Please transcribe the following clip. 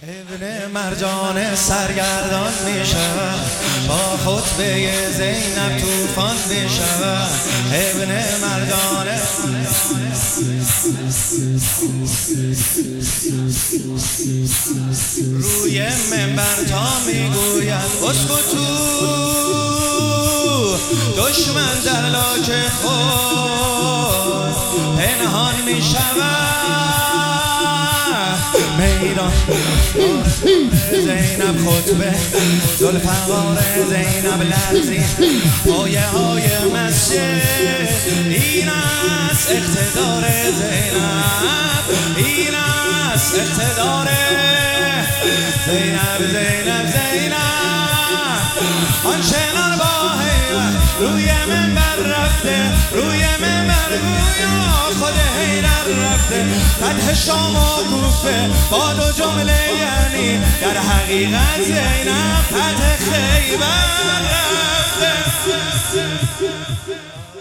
ابن مرجان سرگردان می شود، با خطبه زینب طوفان می شود. ابن مرجان روی منبر تا می گوید اسکتو، دشمن در لاک خود پنهان می شود. میدان زینب خطبه، ذوالفقار زینب لرزی، پایه های مسجد. این است اقتدار زینب، این است اقتدار زینب. زینب آنچنان با حیرت روی منبر رفته، روی منبر گویا خود حیدر رفته. فتح شام و کوفه با دو جمله یعنی در حقیقت زینب فتح خیبر رفته.